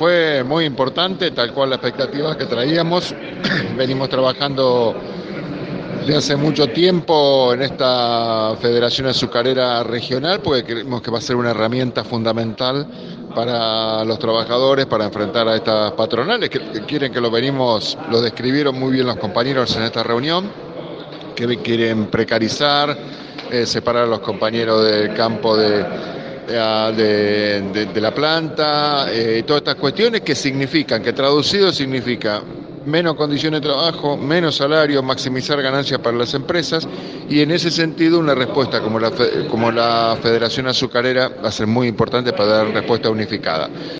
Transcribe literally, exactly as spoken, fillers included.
fue muy importante, tal cual la expectativa que traíamos. Venimos trabajando de hace mucho tiempo en esta Federación Azucarera Regional, porque creemos que va a ser una herramienta fundamental para los trabajadores, para enfrentar a estas patronales que, que quieren que lo venimos, lo describieron muy bien los compañeros en esta reunión, que quieren precarizar, eh, separar a los compañeros del campo de, de, de, de la planta, eh, todas estas cuestiones que significan, que traducido significa menos condiciones de trabajo, menos salario, maximizar ganancias para las empresas, y en ese sentido una respuesta como la, como la Federación Azucarera va a ser muy importante para dar respuesta unificada.